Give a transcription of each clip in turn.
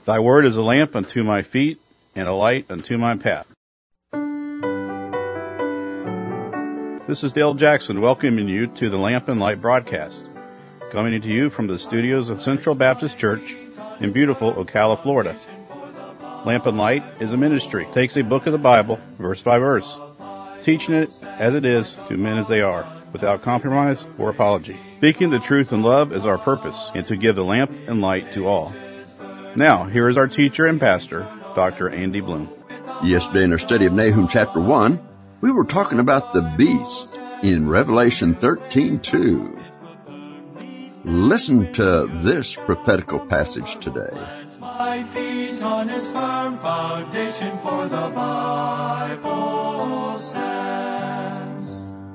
Thy word is a lamp unto my feet and a light unto my path. This is Dale Jackson welcoming you to the Lamp and Light broadcast, coming to you from the studios of Central Baptist Church in beautiful Ocala, Florida. Lamp and Light is a ministry. It takes a book of the Bible, verse by verse, teaching it as it is to men as they are, without compromise or apology. Speaking the truth in love is our purpose, and to give the lamp and light to all. Now, here is our teacher and pastor, Dr. Andy Bloom. Yesterday in our study of Nahum chapter 1, we were talking about the beast in Revelation 13:2. Listen to this prophetical passage today. My feet on his firm foundation, for the Bible stands.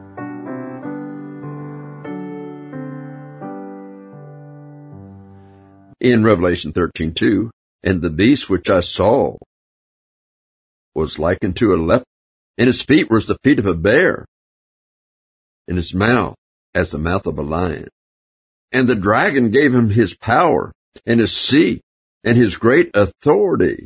In Revelation 13:2, and the beast which I saw was likened to a leopard, and his feet were as the feet of a bear, and his mouth as the mouth of a lion. And the dragon gave him his power, and his seat, and his great authority.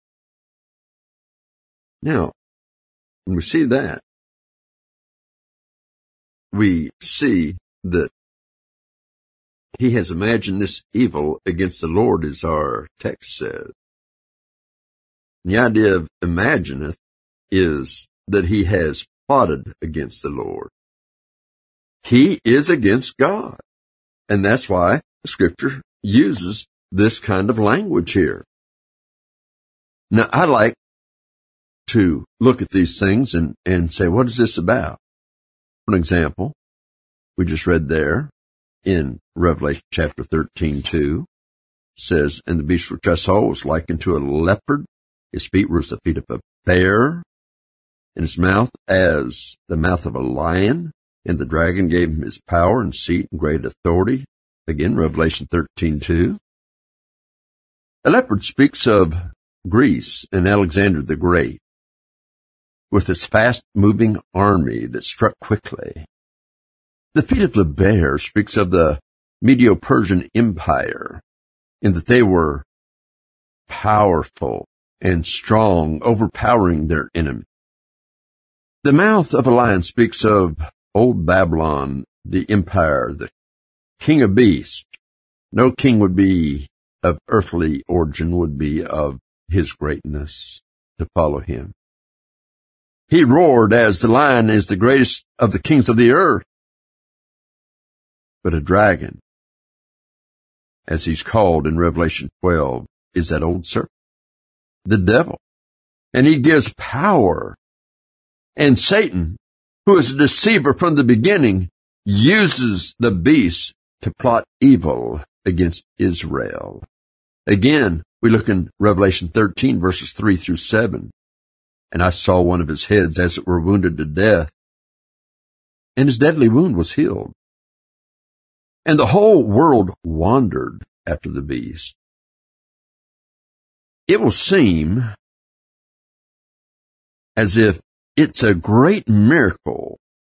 Now, when we see that, we see that he has imagined this evil against the Lord, as our text says. The idea of imagineth is that he has plotted against the Lord. He is against God. And that's why the Scripture uses this kind of language here. Now, I like to look at these things and say, what is this about? For example, we just read there in Revelation chapter 13:2, says, and the beast which I saw was likened to a leopard. His feet were as the feet of a bear, and his mouth as the mouth of a lion. And the dragon gave him his power and seat and great authority. Again, Revelation 13:2. A leopard speaks of Greece and Alexander the Great, with its fast-moving army that struck quickly. The feet of the bear speaks of the Medo-Persian Empire, in that they were powerful and strong, overpowering their enemy. The mouth of a lion speaks of old Babylon, the empire, the king of beasts. No king would be of earthly origin, would be of his greatness to follow him. He roared as the lion is the greatest of the kings of the earth. But a dragon, as he's called in Revelation 12, is that old serpent, the devil. And he gives power. And Satan, who is a deceiver from the beginning, uses the beast to plot evil against Israel. Again, we look in Revelation 13, verses 3-7. And I saw one of his heads as it were wounded to death, and his deadly wound was healed. And the whole world wandered after the beast. It will seem as if it's a great miracle.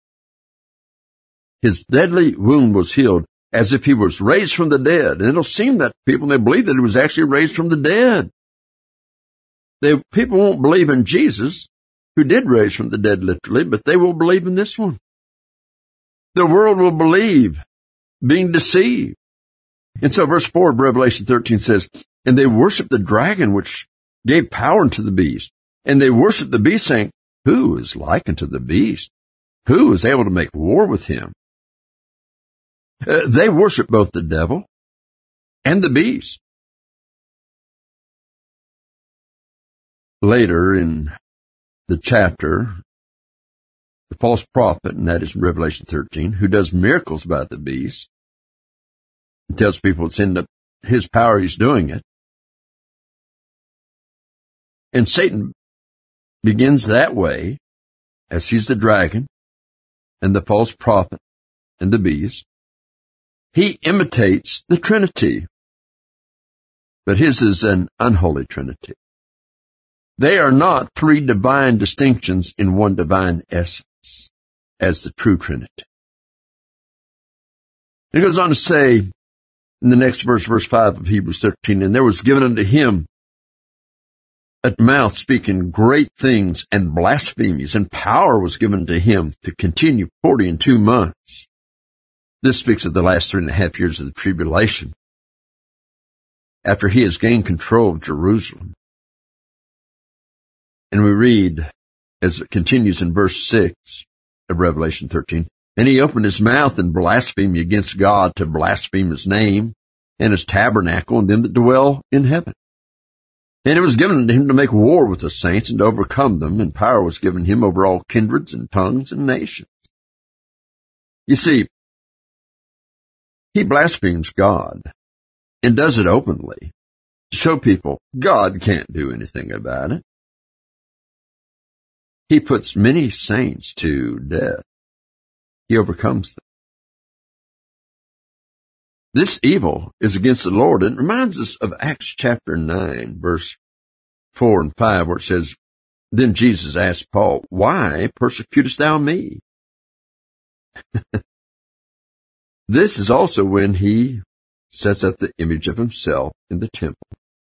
His deadly wound was healed, as if he was raised from the dead. And it'll seem that people, they believe that he was actually raised from the dead. People won't believe in Jesus, who did raise from the dead literally, but they will believe in this one. The world will believe, being deceived. And so verse 4 of Revelation 13 says, and they worshiped the dragon which gave power unto the beast. And they worshiped the beast, saying, who is like unto the beast? Who is able to make war with him? They worship both the devil and the beast. Later in the chapter, the false prophet, and that is in Revelation 13, who does miracles by the beast, and tells people it's in his power he's doing it. And Satan begins that way, as he's the dragon and the false prophet and the beast. He imitates the Trinity, but his is an unholy Trinity. They are not three divine distinctions in one divine essence, as the true Trinity. It goes on to say, In the next verse, verse 5 of Hebrews 13, and there was given unto him a mouth speaking great things and blasphemies, and power was given to him to continue 42 months. This speaks of the last 3.5 years of the tribulation, after he has gained control of Jerusalem. And we read, as it continues in verse 6 of Revelation 13, and he opened his mouth in blasphemy against God, to blaspheme his name and his tabernacle and them that dwell in heaven. And it was given unto him to make war with the saints and to overcome them, and power was given him over all kindreds and tongues and nations. You see, he blasphemes God and does it openly to show people God can't do anything about it. He puts many saints to death. He overcomes them. This evil is against the Lord, and it reminds us of Acts chapter 9, verse 4 and 5, where it says, then Jesus asked Paul, why persecutest thou me? This is also when he sets up the image of himself in the temple.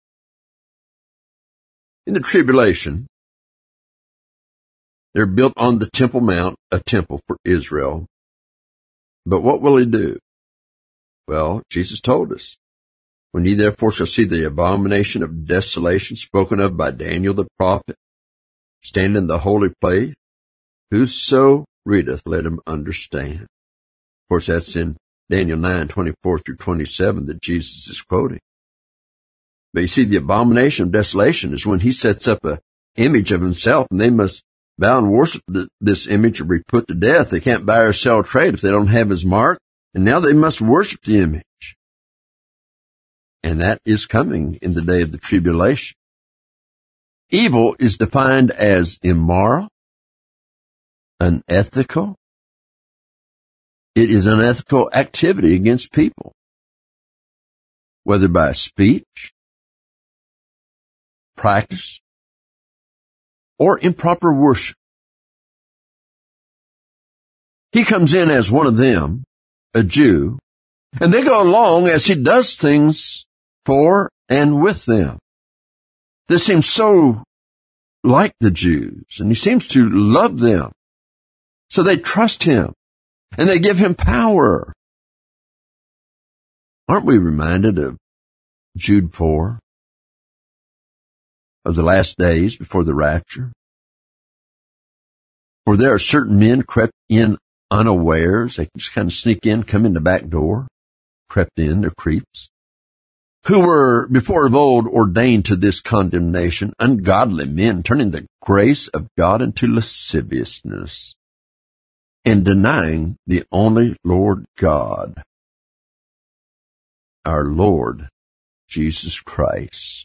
In the tribulation, they're built on the Temple Mount, a temple for Israel. But what will he do? Well, Jesus told us, when ye therefore shall see the abomination of desolation spoken of by Daniel the prophet, stand in the holy place, whoso readeth, let him understand. Of course, that's in Daniel 9:24 through 27 that Jesus is quoting. But you see, the abomination of desolation is when he sets up an image of himself, and they must bow and worship this image or be put to death. They can't buy or sell or trade if they don't have his mark, and now they must worship the image. And that is coming in the day of the tribulation. Evil is defined as immoral, unethical. It is unethical activity against people, whether by speech, practice, or improper worship. He comes in as one of them, a Jew, and they go along as he does things for and with them. This seems so like the Jews, and he seems to love them. So they trust him, and they give him power. Aren't we reminded of Jude 4? Of the last days before the rapture? For there are certain men crept in unawares. They just kind of sneak in, come in the back door, crept in, they're creeps, who were before of old ordained to this condemnation, ungodly men, turning the grace of God into lasciviousness, and denying the only Lord God, our Lord Jesus Christ.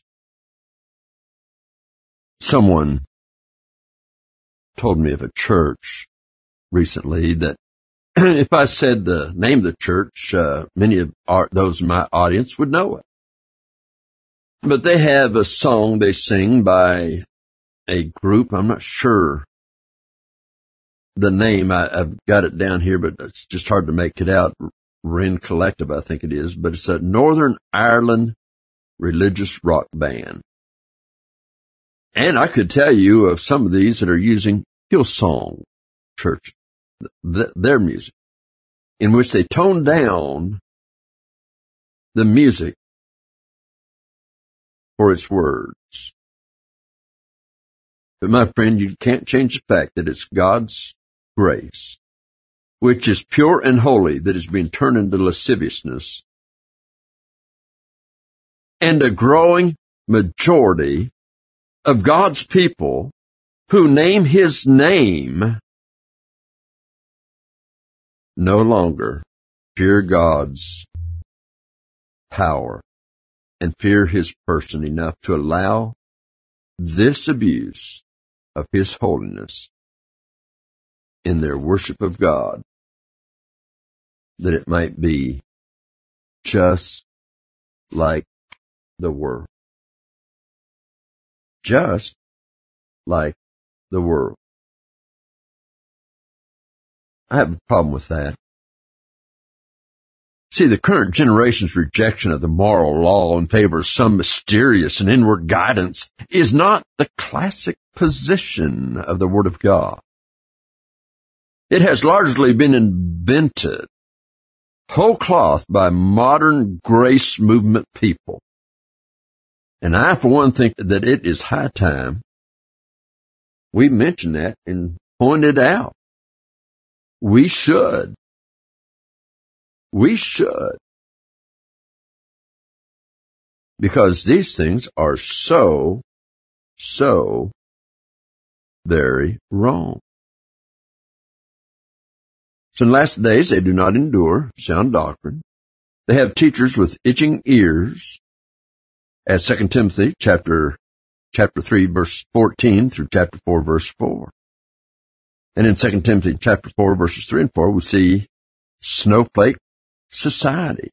Someone told me of a church recently that if I said the name of the church, many of those in my audience would know it. But they have a song they sing by a group. I'm not sure the name. I've got it down here, but it's just hard to make it out. Wren Collective, I think it is. But it's a Northern Ireland religious rock band. And I could tell you of some of these that are using Hillsong Church, their music, in which they tone down the music for its words. But my friend, you can't change the fact that it's God's grace, which is pure and holy, that is being turned into lasciviousness. And a growing majority of God's people who name his name no longer fear God's power and fear his person enough to allow this abuse of his holiness in their worship of God, that it might be just like the world. Just like the world. I have a problem with that. See, the current generation's rejection of the moral law in favor of some mysterious and inward guidance is not the classic position of the Word of God. It has largely been invented whole cloth by modern grace movement people. And I, for one, think that it is high time we mention that and point it out. We should. We should. Because these things are so very wrong. So in the last days, they do not endure sound doctrine. They have teachers with itching ears, as 2 Timothy chapter 3, verse 14 through chapter 4, verse 4. And in 2 Timothy chapter 4, verses 3 and 4, we see snowflake society.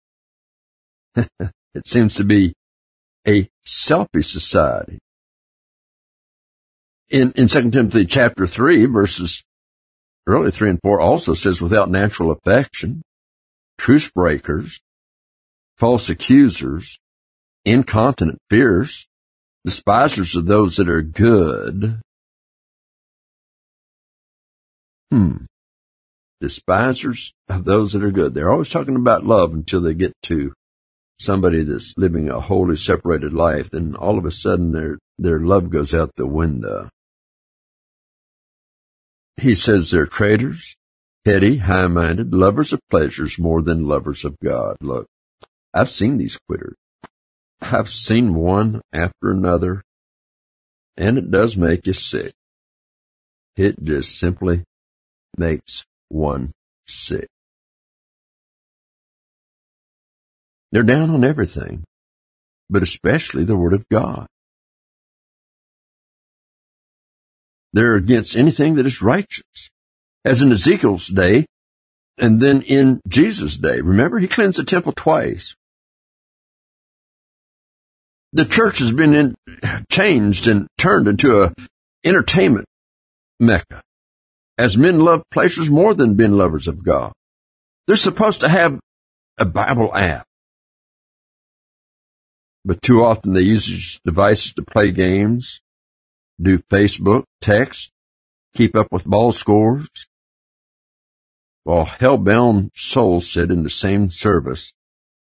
It seems to be a selfish society. In 2 Timothy chapter 3, verses early 3 and 4 also says, without natural affection, truce breakers, false accusers, incontinent, fierce, despisers of those that are good. Despisers of those that are good. They're always talking about love until they get to somebody that's living a wholly separated life. Then all of a sudden their love goes out the window. He says they're traitors, heady, high-minded, lovers of pleasures more than lovers of God. Look, I've seen these quitters. I've seen one after another, and it does make you sick. It just simply makes one sick. They're down on everything, but especially the Word of God. They're against anything that is righteous, as in Ezekiel's day, and then in Jesus' day. Remember, he cleansed the temple twice. The church has been changed and turned into an entertainment mecca, as men love pleasures more than being lovers of God. They're supposed to have a Bible app, but too often they use these devices to play games, do Facebook, text, keep up with ball scores, while hell-bound souls sit in the same service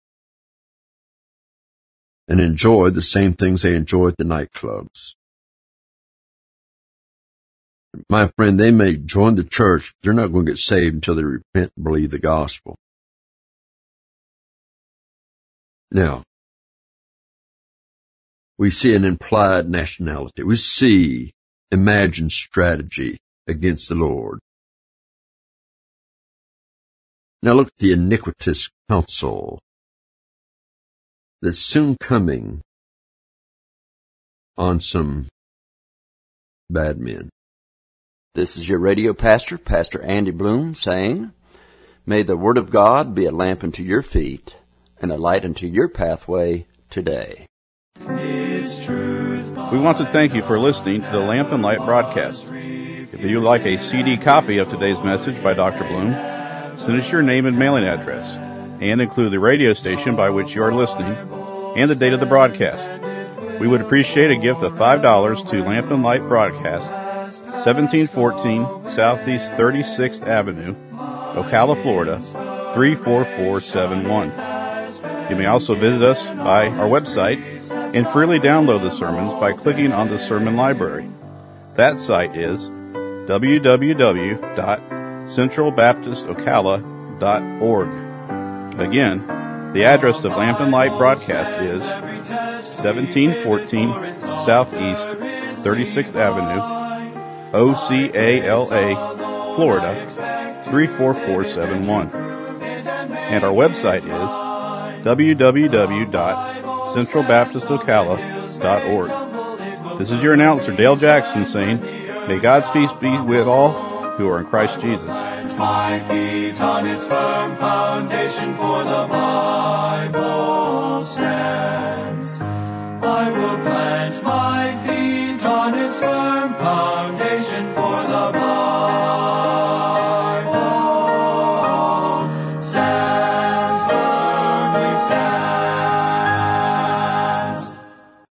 and enjoy the same things they enjoy at the nightclubs. My friend, they may join the church, but they're not going to get saved until they repent and believe the gospel. Now, we see an implied nationality. We see imagined strategy against the Lord. Now look at the iniquitous counsel that's soon coming on some bad men. This is your radio pastor, Pastor Andy Bloom, saying, may the Word of God be a lamp unto your feet and a light unto your pathway today. We want to thank you for listening to the Lamp and Light broadcast. If you'd like a CD copy of today's message by Dr. Bloom, send us your name and mailing address, and include the radio station by which you are listening and the date of the broadcast. We would appreciate a gift of $5 to Lamp and Light Broadcast, 1714 Southeast 36th Avenue, Ocala, Florida, 34471. You may also visit us by our website and freely download the sermons by clicking on the sermon library. That site is www.centralbaptistocala.org. Again, the address of Lamp and Light Broadcast is 1714 Southeast 36th Avenue, Ocala, Florida, 34471. And our website is www.centralbaptistocala.org. This is your announcer, Dale Jackson, saying, may God's peace be with all who are in Christ Jesus. My feet on His firm foundation, for the Bible stands. I will plant my feet on His firm foundation.